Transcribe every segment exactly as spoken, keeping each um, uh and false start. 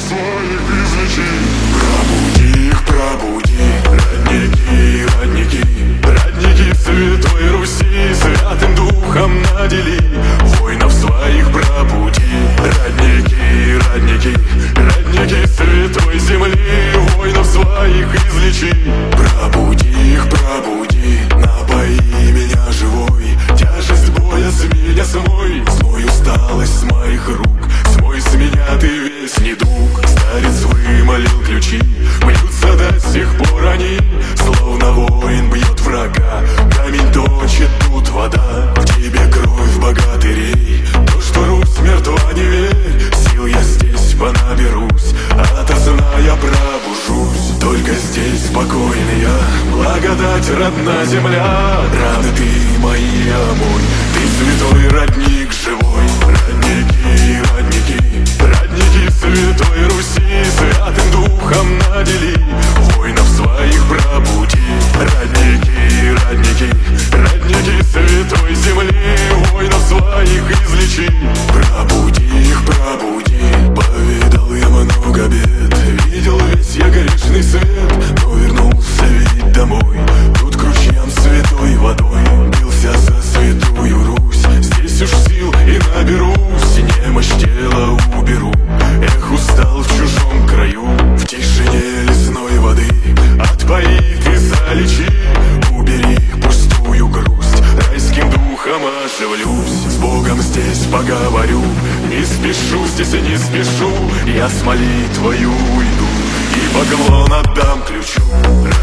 своих излечи. Пробуди их, пробуди, родники, родники, родники Святой Руси, Святым Духом надели. Воинов своих пробуди, родники, родники, родники Святой Земли, воинов своих излечи. Пробуди их, пробуди, напои меня живой, тяжесть боя с меня смой, смой усталость с моих рук, смой с меня ты весь недуг. Старец вымолил ключи, бьются до сих пор они, словно воин бьет врага, камень точит тут вода. В тебе кровь богатырей, то, что Русь мертва, не верь, сил я здесь понаберусь, ото сна я пробужусь. Только здесь спокойный я, благодать родна земля. Раны ты моя, мой, ты святой родник живой. Родники, родники, родники Святой Руси, Святым Духом надели. Воинов своих пробуди, родники, родники, родники Святой Земли, воинов своих излечи. Пробуди их, пробуди, повидал я много бед, видел весь я грешный свет, но вернулся ведь домой. Тут к ручьям святой водой бился за святую Русь. Здесь уж сил и наберусь, немощь тела уберу. Эх, устал в чужом краю, в тишине лесной воды отпои ты, залечи, убери пустую грусть, райским духом оживлюсь. С Богом здесь поговорю, не спешу, здесь и не спешу, я с молитвою уйду и поклон отдам ключу.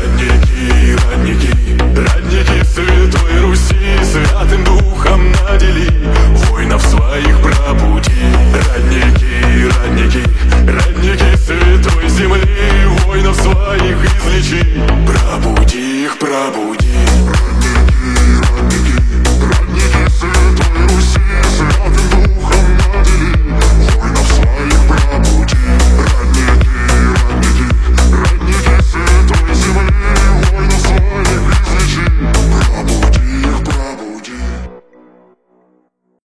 Родники, родники, родники Святой Руси, Святым Духом надели.